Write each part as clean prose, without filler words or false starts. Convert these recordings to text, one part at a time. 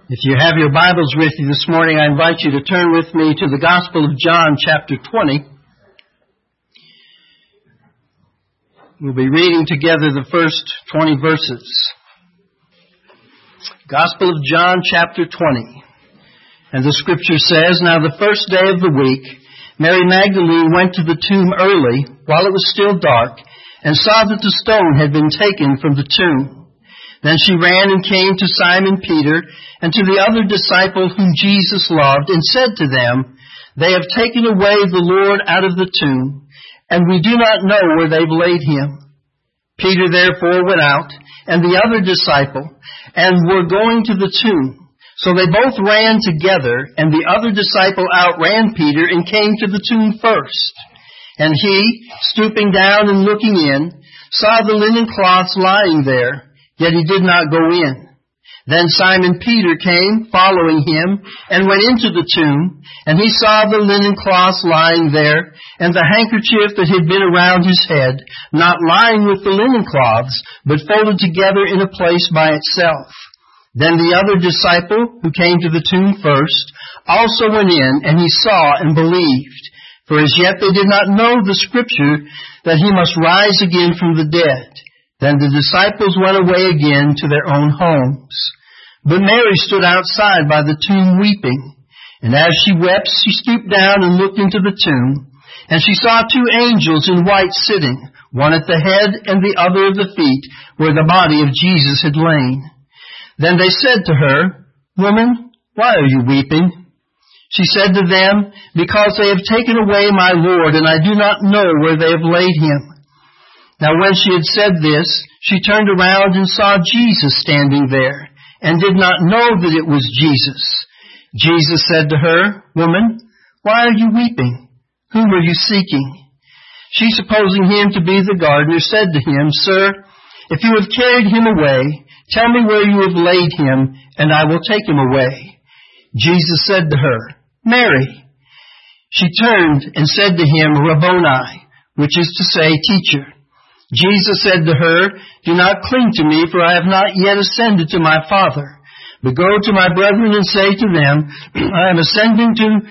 If you have your Bibles with you this morning, I invite you to turn with me to the Gospel of John, chapter 20. We'll be reading together the first 20 verses. Gospel of John, chapter 20. And the Scripture says, "Now the first day of the week, Mary Magdalene went to the tomb early, while it was still dark, and saw that the stone had been taken from the tomb. Then she ran and came to Simon Peter and to the other disciple whom Jesus loved, and said to them, 'They have taken away the Lord out of the tomb, and we do not know where they've laid him.' Peter therefore went out, and the other disciple, and were going to the tomb. So they both ran together, and the other disciple outran Peter and came to the tomb first. And he, stooping down and looking in, saw the linen cloths lying there, yet he did not go in. Then Simon Peter came, following him, and went into the tomb, and he saw the linen cloths lying there, and the handkerchief that had been around his head, not lying with the linen cloths, but folded together in a place by itself. Then the other disciple, who came to the tomb first, also went in, and he saw and believed. For as yet they did not know the Scripture, that he must rise again from the dead. Then the disciples went away again to their own homes. But Mary stood outside by the tomb weeping. And as she wept, she stooped down and looked into the tomb. And she saw two angels in white sitting, one at the head and the other at the feet, where the body of Jesus had lain. Then they said to her, 'Woman, why are you weeping?' She said to them, 'Because they have taken away my Lord, and I do not know where they have laid him.' Now when she had said this, she turned around and saw Jesus standing there, and did not know that it was Jesus. Jesus said to her, 'Woman, why are you weeping? Whom are you seeking?' She, supposing him to be the gardener, said to him, 'Sir, if you have carried him away, tell me where you have laid him, and I will take him away.' Jesus said to her, 'Mary.' She turned and said to him, 'Rabboni,' which is to say, Teacher. Jesus said to her, 'Do not cling to me, for I have not yet ascended to my Father. But go to my brethren and say to them, I am ascending to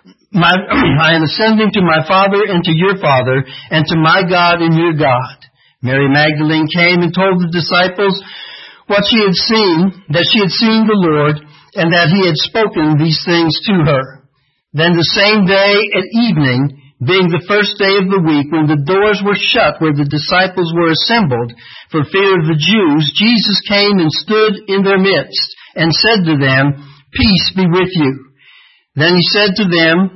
my Father and to your Father, and to my God and your God.' Mary Magdalene came and told the disciples what she had seen, that she had seen the Lord, and that he had spoken these things to her. Then the same day at evening, being the first day of the week, when the doors were shut where the disciples were assembled, for fear of the Jews, Jesus came and stood in their midst, and said to them, 'Peace be with you.' Then he said to them,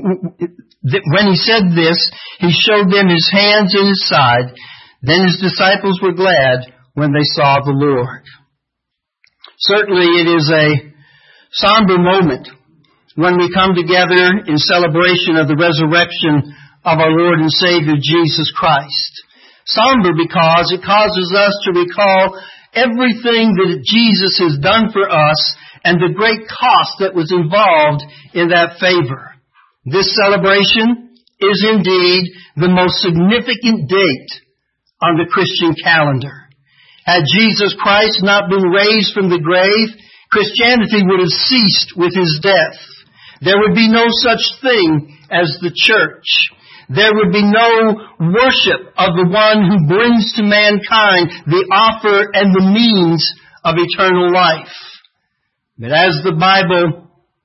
when he said this, he showed them his hands and his side. Then his disciples were glad when they saw the Lord." Certainly it is a somber moment when we come together in celebration of the resurrection of our Lord and Savior Jesus Christ. Somber because it causes us to recall everything that Jesus has done for us and the great cost that was involved in that favor. This celebration is indeed the most significant date on the Christian calendar. Had Jesus Christ not been raised from the grave, Christianity would have ceased with his death. There would be no such thing as the church. There would be no worship of the one who brings to mankind the offer and the means of eternal life. But as the Bible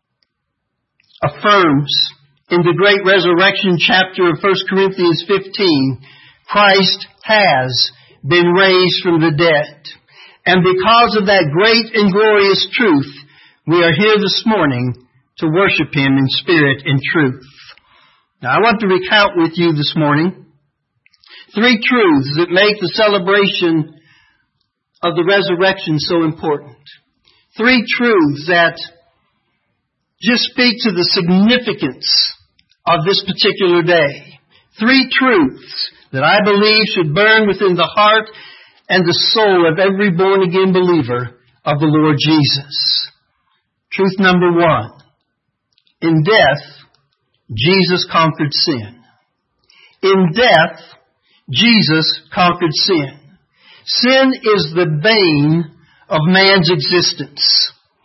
affirms in the great resurrection chapter of 1 Corinthians 15, Christ has been raised from the dead. And because of that great and glorious truth, we are here this morning to worship him in spirit and truth. Now I want to recount with you this morning 3 truths that make the celebration of the resurrection so important. 3 truths that just speak to the significance of this particular day. 3 truths that I believe should burn within the heart and the soul of every born-again believer of the Lord Jesus. Truth number 1. In death, Jesus conquered sin. In death, Jesus conquered sin. Sin is the bane of man's existence.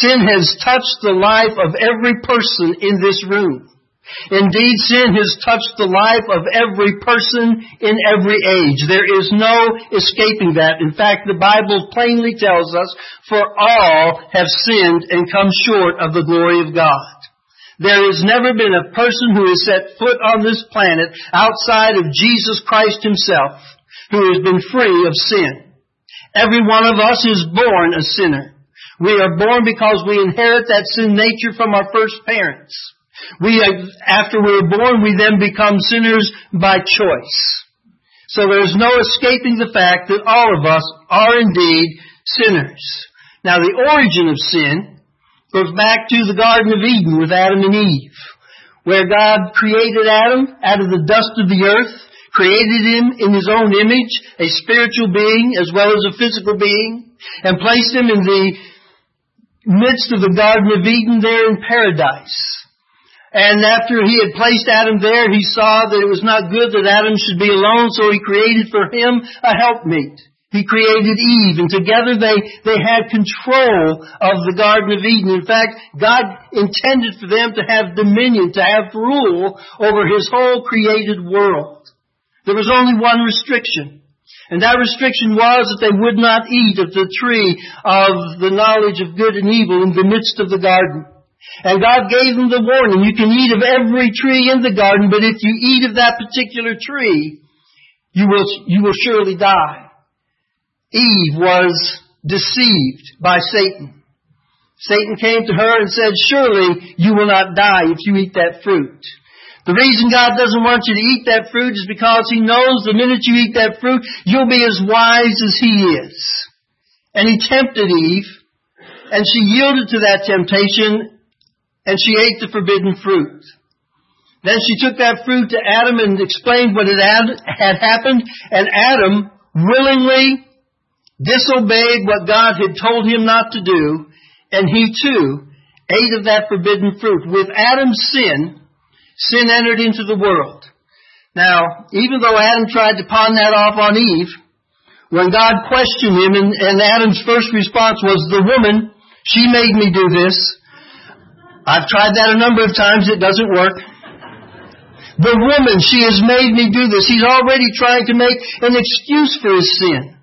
Sin has touched the life of every person in this room. Indeed, sin has touched the life of every person in every age. There is no escaping that. In fact, the Bible plainly tells us, for all have sinned and come short of the glory of God. There has never been a person who has set foot on this planet outside of Jesus Christ Himself who has been free of sin. Every one of us is born a sinner. We are born because we inherit that sin nature from our first parents. After we are born, we then become sinners by choice. So there's no escaping the fact that all of us are indeed sinners. Now, the origin of sin goes back to the Garden of Eden with Adam and Eve, where God created Adam out of the dust of the earth, created him in His own image, a spiritual being as well as a physical being, and placed him in the midst of the Garden of Eden there in paradise. And after He had placed Adam there, He saw that it was not good that Adam should be alone, so He created for him a helpmeet. He created Eve, and together they had control of the Garden of Eden. In fact, God intended for them to have dominion, to have rule over His whole created world. There was only one restriction, and that restriction was that they would not eat of the tree of the knowledge of good and evil in the midst of the garden. And God gave them the warning, you can eat of every tree in the garden, but if you eat of that particular tree, you will surely die. Eve was deceived by Satan. Satan came to her and said, surely you will not die if you eat that fruit. The reason God doesn't want you to eat that fruit is because He knows the minute you eat that fruit, you'll be as wise as He is. And He tempted Eve, and she yielded to that temptation, and she ate the forbidden fruit. Then she took that fruit to Adam and explained what had happened, and Adam willingly disobeyed what God had told him not to do, and he too ate of that forbidden fruit. With Adam's sin entered into the world. Now, even though Adam tried to pawn that off on Eve, when God questioned him, and Adam's first response was, the woman, she made me do this. I've tried that a number of times. It doesn't work. The woman, she has made me do this. He's already trying to make an excuse for his sin.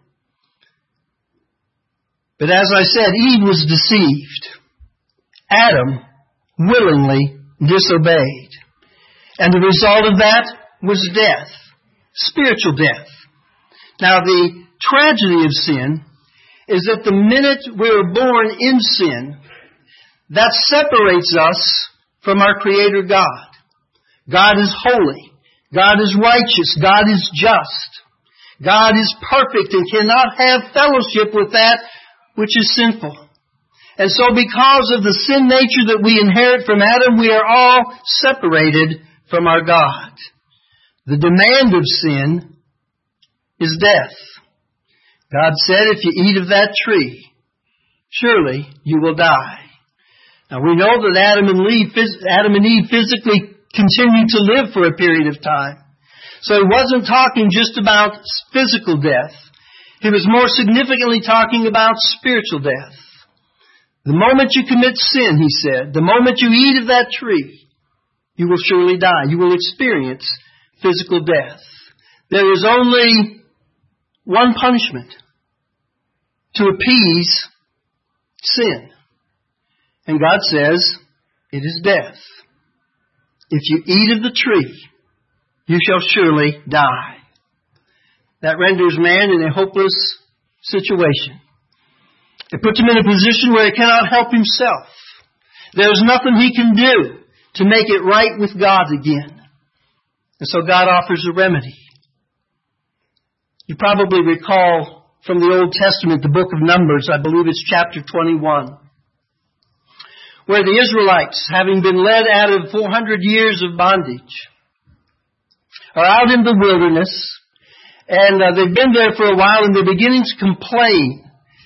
But as I said, Eve was deceived. Adam willingly disobeyed. And the result of that was death. Spiritual death. Now, the tragedy of sin is that the minute we are born in sin, that separates us from our Creator God. God is holy. God is righteous. God is just. God is perfect and cannot have fellowship with that which is sinful. And so because of the sin nature that we inherit from Adam, we are all separated from our God. The demand of sin is death. God said, if you eat of that tree, surely you will die. Now we know that Adam and Eve physically continued to live for a period of time. So He wasn't talking just about physical death. He was more significantly talking about spiritual death. The moment you commit sin, He said, the moment you eat of that tree, you will surely die. You will experience physical death. There is only one punishment to appease sin. And God says, it is death. If you eat of the tree, you shall surely die. That renders man in a hopeless situation. It puts him in a position where he cannot help himself. There is nothing he can do to make it right with God again. And so God offers a remedy. You probably recall from the Old Testament, the book of Numbers, I believe it's chapter 21, where the Israelites, having been led out of 400 years of bondage, are out in the wilderness, and they've been there for a while, and they're beginning to complain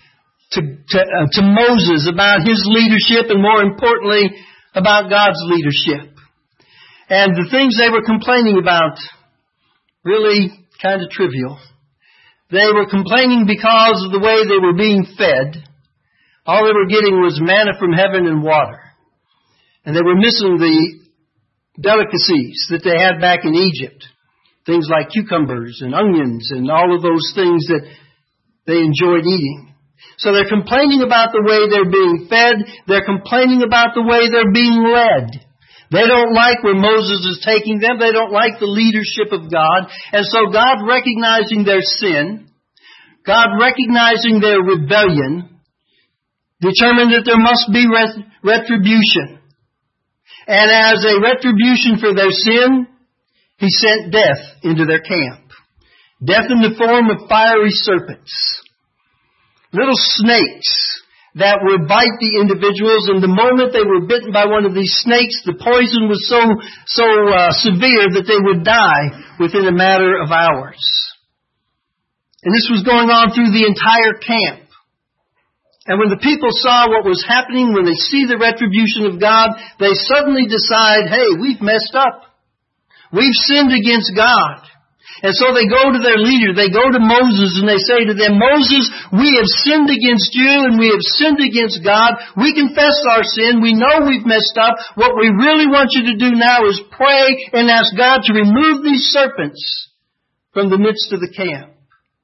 to Moses about his leadership, and more importantly, about God's leadership. And the things they were complaining about, really kind of trivial. They were complaining because of the way they were being fed, All they were getting was manna from heaven and water. And they were missing the delicacies that they had back in Egypt. Things like cucumbers and onions and all of those things that they enjoyed eating. So they're complaining about the way they're being fed. They're complaining about the way they're being led. They don't like where Moses is taking them. They don't like the leadership of God. And so God, recognizing their sin, God recognizing their rebellion, determined that there must be retribution. And as a retribution for their sin, He sent death into their camp. Death in the form of fiery serpents. Little snakes that would bite the individuals, and the moment they were bitten by one of these snakes, the poison was so severe that they would die within a matter of hours. And this was going on through the entire camp. And when the people saw what was happening, when they see the retribution of God, they suddenly decide, hey, we've messed up. We've sinned against God. And so they go to their leader, they go to Moses, and they say to them, Moses, we have sinned against you and we have sinned against God. We confess our sin. We know we've messed up. What we really want you to do now is pray and ask God to remove these serpents from the midst of the camp.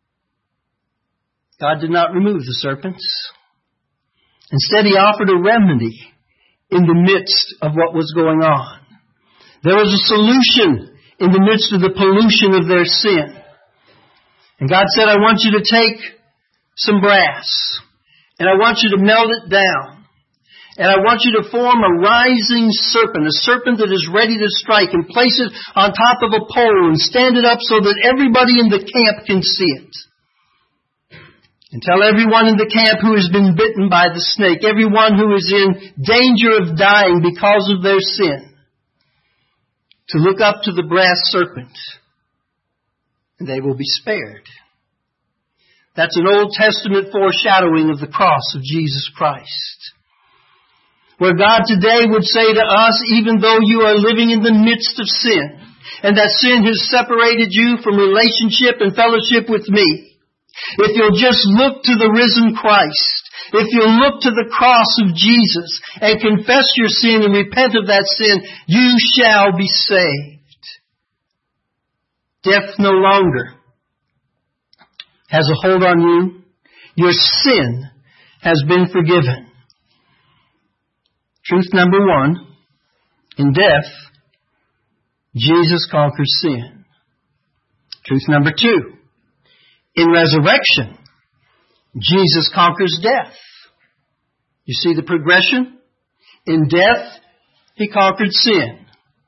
God did not remove the serpents. Instead, He offered a remedy in the midst of what was going on. There was a solution in the midst of the pollution of their sin. And God said, I want you to take some brass, and I want you to melt it down, and I want you to form a rising serpent, a serpent that is ready to strike, and place it on top of a pole and stand it up so that everybody in the camp can see it. And tell everyone in the camp who has been bitten by the snake, everyone who is in danger of dying because of their sin, to look up to the brass serpent, and they will be spared. That's an Old Testament foreshadowing of the cross of Jesus Christ. Where God today would say to us, even though you are living in the midst of sin, and that sin has separated you from relationship and fellowship with me, if you'll just look to the risen Christ, if you'll look to the cross of Jesus and confess your sin and repent of that sin, you shall be saved. Death no longer has a hold on you. Your sin has been forgiven. Truth number one, in death, Jesus conquers sin. Truth number two, in resurrection, Jesus conquers death. You see the progression? In death, He conquered sin.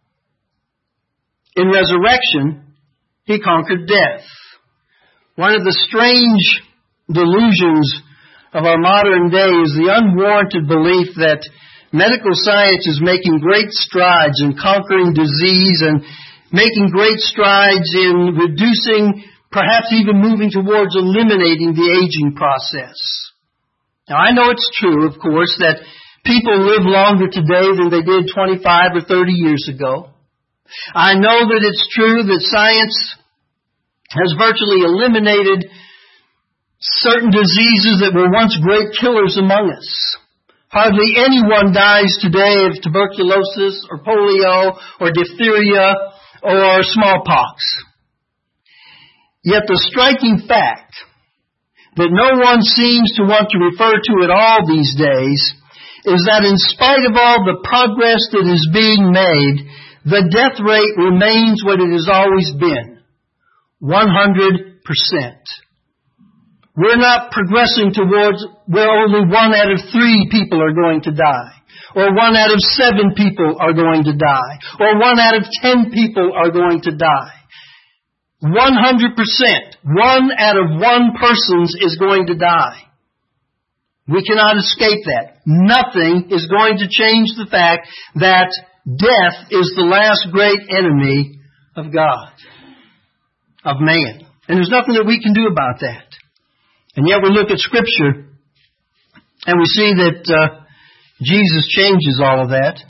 In resurrection, He conquered death. One of the strange delusions of our modern day is the unwarranted belief that medical science is making great strides in conquering disease and making great strides in reducing, perhaps even moving towards eliminating the aging process. Now, I know it's true, of course, that people live longer today than they did 25 or 30 years ago. I know that it's true that science has virtually eliminated certain diseases that were once great killers among us. Hardly anyone dies today of tuberculosis or polio or diphtheria or smallpox. Yet the striking fact that no one seems to want to refer to at all these days is that in spite of all the progress that is being made, the death rate remains what it has always been, 100%. We're not progressing towards where only 1 out of 3 people are going to die, or 1 out of 7 people are going to die, or 1 out of 10 people are going to die. 100%. 1 out of 1 person is going to die. We cannot escape that. Nothing is going to change the fact that death is the last great enemy of God, of man. And there's nothing that we can do about that. And yet we look at Scripture and we see that Jesus changes all of that.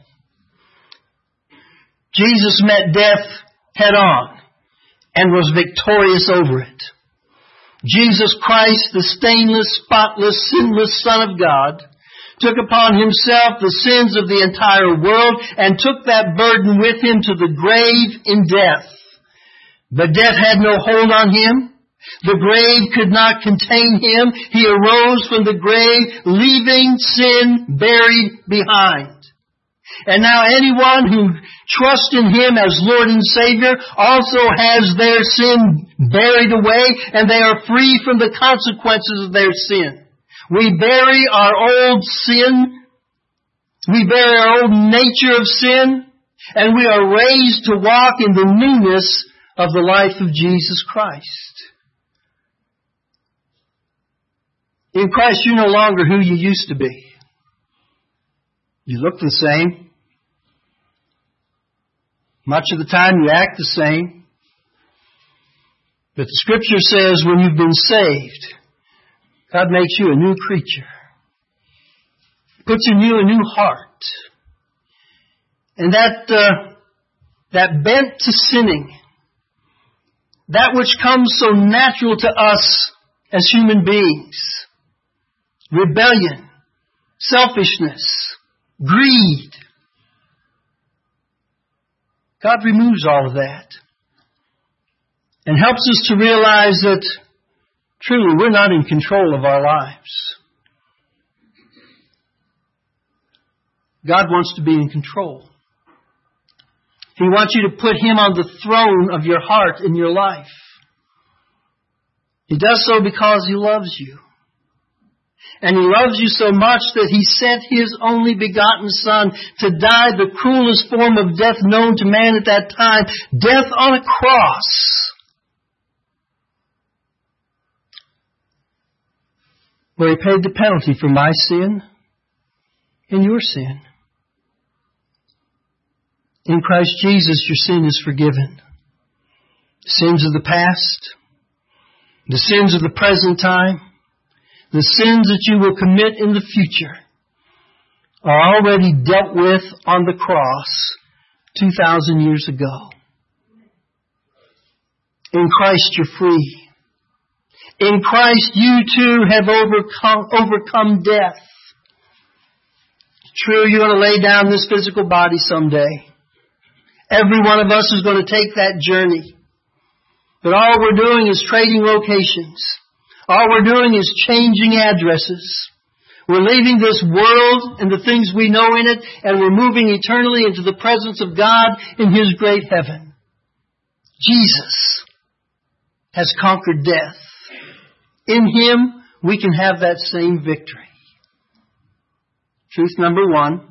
Jesus met death head on and was victorious over it. Jesus Christ, the stainless, spotless, sinless Son of God, took upon Himself the sins of the entire world, and took that burden with Him to the grave in death. But death had no hold on Him. The grave could not contain Him. He arose from the grave, leaving sin buried behind. And now anyone who trusts in Him as Lord and Savior also has their sin buried away, and they are free from the consequences of their sin. We bury our old sin. We bury our old nature of sin, and we are raised to walk in the newness of the life of Jesus Christ. In Christ, you're no longer who you used to be. You look the same. Much of the time you act the same. But the Scripture says when you've been saved, God makes you a new creature. Puts in you a new heart. And that bent to sinning, that which comes so natural to us as human beings, rebellion, selfishness, greed, God removes all of that and helps us to realize that truly we're not in control of our lives. God wants to be in control. He wants you to put Him on the throne of your heart in your life. He does so because He loves you. And He loves you so much that He sent His only begotten Son to die the cruelest form of death known to man at that time, death on a cross. Where He paid the penalty for my sin and your sin. In Christ Jesus, your sin is forgiven. The sins of the past, the sins of the present time, the sins that you will commit in the future are already dealt with on the cross 2,000 years ago. In Christ you're free. In Christ you too have overcome death. True, you're going to lay down this physical body someday. Every one of us is going to take that journey. But all we're doing is trading locations. All we're doing is changing addresses. We're leaving this world and the things we know in it, and we're moving eternally into the presence of God in His great heaven. Jesus has conquered death. In Him, we can have that same victory. Truth number one,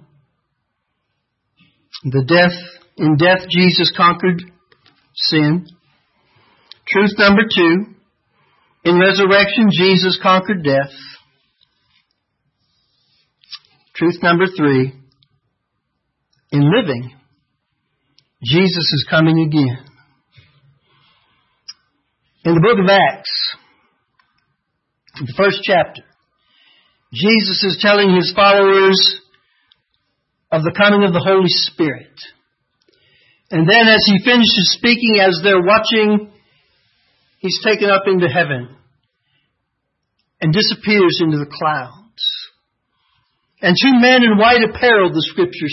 in death, Jesus conquered sin. Truth number two, in resurrection, Jesus conquered death. Truth number three, in living, Jesus is coming again. In the book of Acts, in the first chapter, Jesus is telling His followers of the coming of the Holy Spirit. And then as He finishes speaking, as they're watching, He's taken up into heaven and disappears into the clouds. And two men in white apparel, the Scripture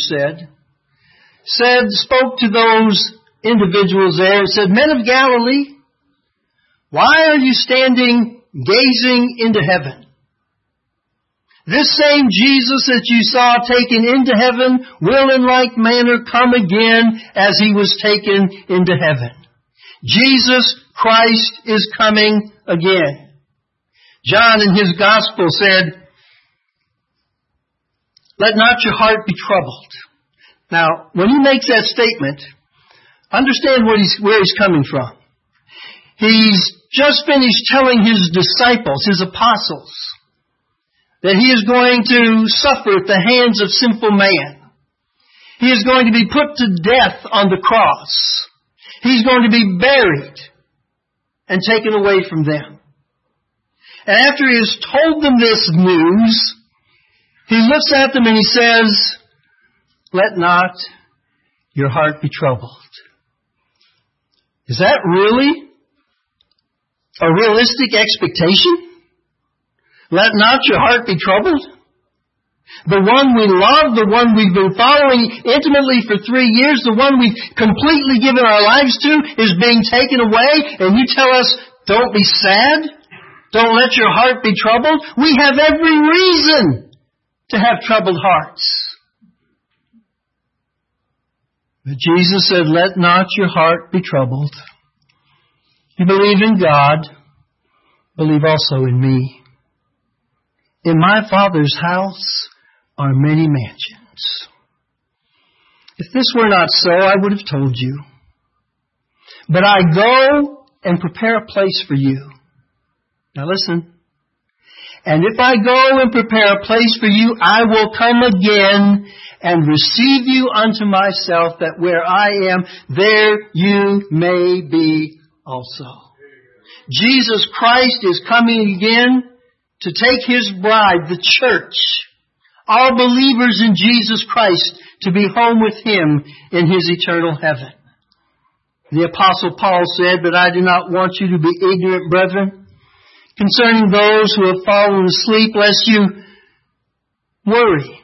spoke to those individuals there and said, "Men of Galilee, why are you standing gazing into heaven? This same Jesus that you saw taken into heaven will in like manner come again as He was taken into heaven." Jesus Christ is coming again. John in his Gospel said, "Let not your heart be troubled." Now, when he makes that statement, understand where he's coming from. He's just finished telling His disciples, His apostles, that He is going to suffer at the hands of sinful man. He is going to be put to death on the cross. He's going to be buried and taken away from them. And after He has told them this news, He looks at them and He says, "Let not your heart be troubled." Is that really a realistic expectation? Let not your heart be troubled? The one we love, the one we've been following intimately for 3 years, the one we've completely given our lives to is being taken away, and you tell us, don't be sad? Don't let your heart be troubled? We have every reason to have troubled hearts. But Jesus said, let not your heart be troubled. You believe in God, believe also in me. In my Father's house are many mansions. If this were not so, I would have told you. But I go and prepare a place for you. Now listen. And if I go and prepare a place for you, I will come again and receive you unto myself, that where I am, there you may be also. Jesus Christ is coming again to take His bride, the church, all believers in Jesus Christ, to be home with Him in His eternal heaven. The Apostle Paul said, but I do not want you to be ignorant, brethren, concerning those who have fallen asleep, lest you worry,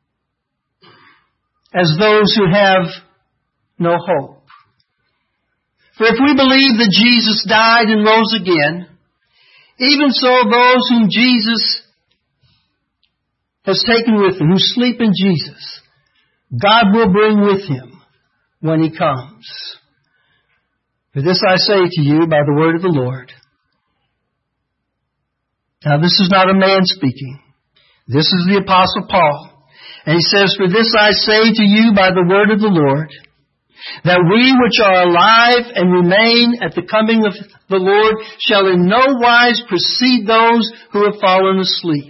as those who have no hope. For if we believe that Jesus died and rose again, even so those whom Jesus has taken with Him, who sleep in Jesus, God will bring with Him when He comes. For this I say to you by the word of the Lord. Now this is not a man speaking. This is the Apostle Paul. And he says, for this I say to you by the word of the Lord, that we which are alive and remain at the coming of the Lord shall in no wise precede those who have fallen asleep.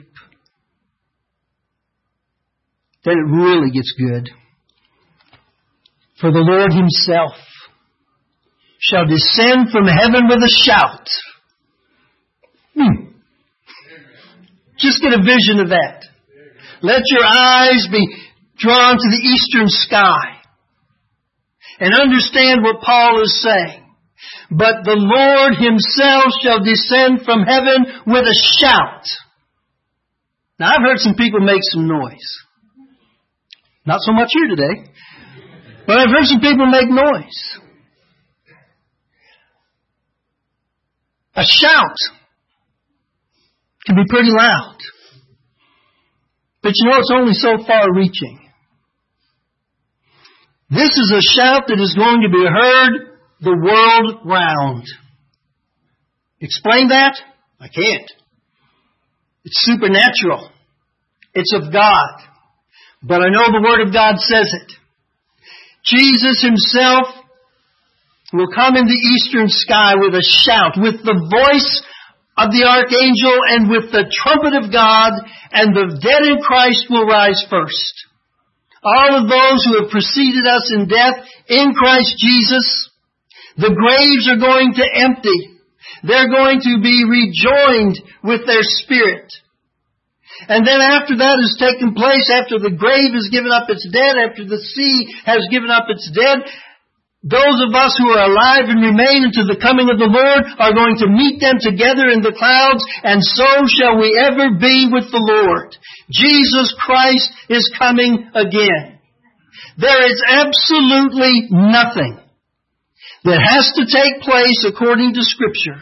Then it really gets good. For the Lord Himself shall descend from heaven with a shout. Just get a vision of that. Let your eyes be drawn to the eastern sky and understand what Paul is saying. But the Lord Himself shall descend from heaven with a shout. Now I've heard some people make some noise. Not so much here today. But I've heard some people make noise. A shout can be pretty loud. But you know, it's only so far reaching. This is a shout that is going to be heard the world round. Explain that? I can't. It's supernatural. It's of God. But I know the Word of God says it. Jesus Himself will come in the eastern sky with a shout, with the voice of the archangel and with the trumpet of God, and the dead in Christ will rise first. All of those who have preceded us in death in Christ Jesus, the graves are going to empty. They're going to be rejoined with their spirit. And then after that has taken place, after the grave has given up its dead, after the sea has given up its dead, those of us who are alive and remain unto the coming of the Lord are going to meet them together in the clouds, and so shall we ever be with the Lord. Jesus Christ is coming again. There is absolutely nothing that has to take place according to Scripture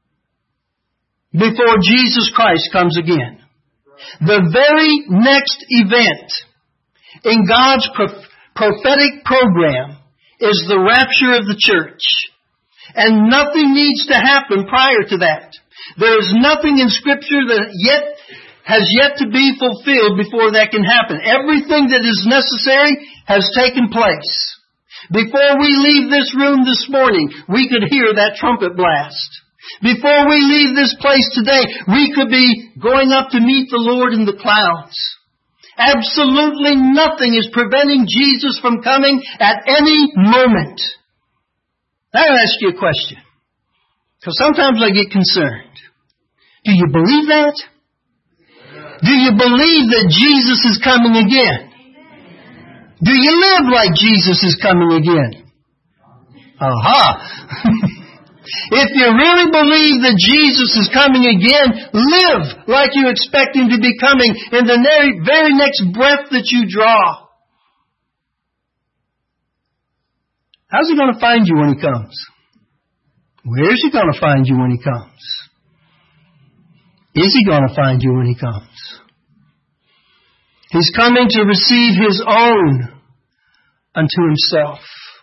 before Jesus Christ comes again. The very next event in God's prophetic program is the rapture of the church. And nothing needs to happen prior to that. There is nothing in Scripture that has yet to be fulfilled before that can happen. Everything that is necessary has taken place. Before we leave this room this morning, we could hear that trumpet blast. Before we leave this place today, we could be going up to meet the Lord in the clouds. Absolutely nothing is preventing Jesus from coming at any moment. Now I'll ask you a question, because sometimes I get concerned. Do you believe that? Do you believe that Jesus is coming again? Do you live like Jesus is coming again? Aha! If you really believe that Jesus is coming again, live like you expect Him to be coming in the very next breath that you draw. How's He going to find you when He comes? Where's He going to find you when He comes? Is He going to find you when He comes? He's coming to receive His own unto Himself.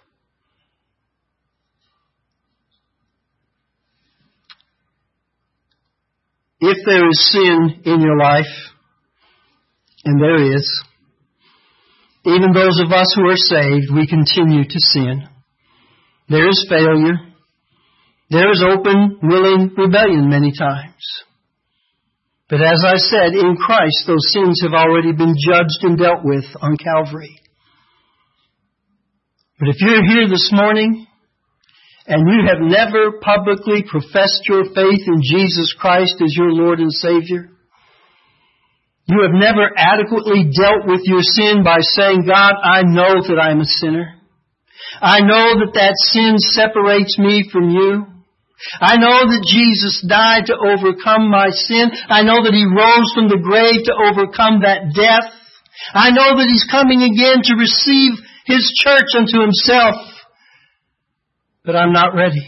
If there is sin in your life, and there is, even those of us who are saved, we continue to sin. There is failure. There is open, willing rebellion many times. But as I said, in Christ, those sins have already been judged and dealt with on Calvary. But if you're here this morning, and you have never publicly professed your faith in Jesus Christ as your Lord and Savior, you have never adequately dealt with your sin by saying, God, I know that I'm a sinner. I know that sin separates me from you. I know that Jesus died to overcome my sin. I know that He rose from the grave to overcome that death. I know that He's coming again to receive His church unto Himself. But I'm not ready.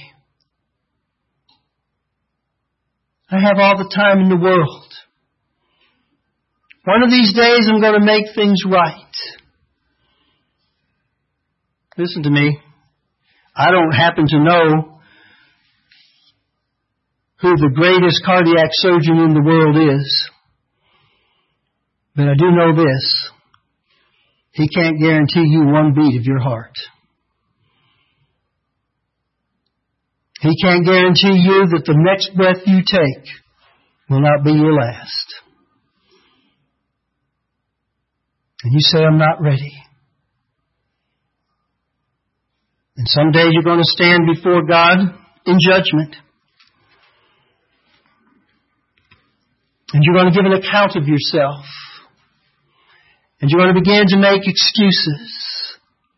I have all the time in the world. One of these days I'm going to make things right. Listen to me. I don't happen to know who the greatest cardiac surgeon in the world is. But I do know this. He can't guarantee you one beat of your heart. He can't guarantee you that the next breath you take will not be your last. And you say, I'm not ready. And someday you're going to stand before God in judgment. And you're going to give an account of yourself. And you're going to begin to make excuses.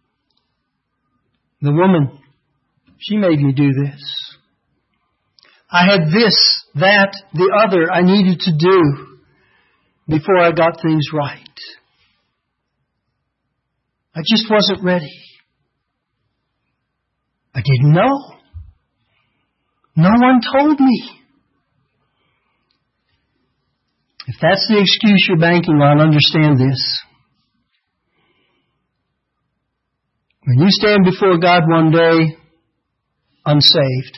The woman, she made me do this. I had this, that, the other I needed to do before I got things right. I just wasn't ready. I didn't know. No one told me. If that's the excuse you're banking on, understand this. When you stand before God one day, unsaved,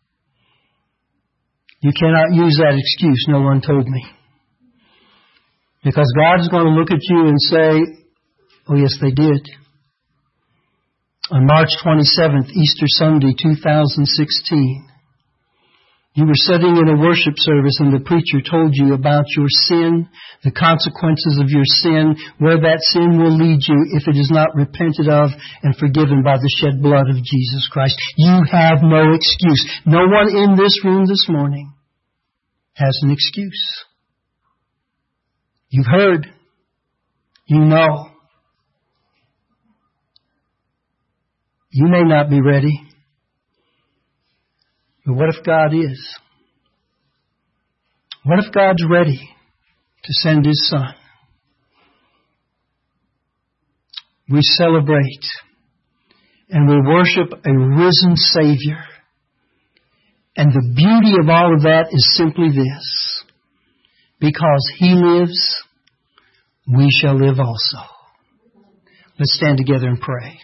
you cannot use that excuse, no one told me. Because God's going to look at you and say, oh yes, they did. On March 27th, Easter Sunday, 2016, you were sitting in a worship service and the preacher told you about your sin, the consequences of your sin, where that sin will lead you if it is not repented of and forgiven by the shed blood of Jesus Christ. You have no excuse. No one in this room this morning has an excuse. You've heard. You know. You may not be ready. But what if God is? What if God's ready to send His Son? We celebrate and we worship a risen Savior. And the beauty of all of that is simply this. Because He lives, we shall live also. Let's stand together and pray.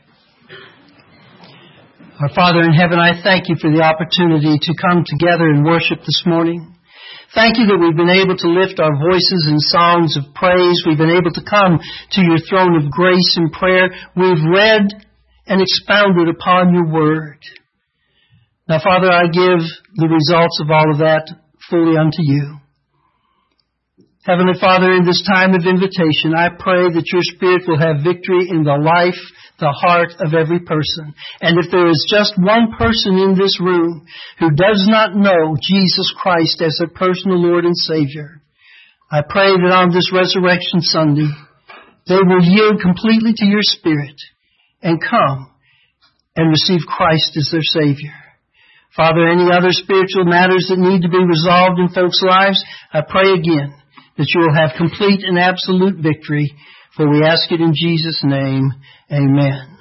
Our Father in heaven, I thank You for the opportunity to come together and worship this morning. Thank You that we've been able to lift our voices in songs of praise. We've been able to come to Your throne of grace in prayer. We've read and expounded upon Your Word. Now, Father, I give the results of all of that fully unto You. Heavenly Father, in this time of invitation, I pray that Your Spirit will have victory in the life, the heart of every person. And if there is just one person in this room who does not know Jesus Christ as their personal Lord and Savior, I pray that on this Resurrection Sunday, they will yield completely to Your Spirit and come and receive Christ as their Savior. Father, any other spiritual matters that need to be resolved in folks' lives, I pray again that you will have complete and absolute victory. For we ask it in Jesus' name. Amen.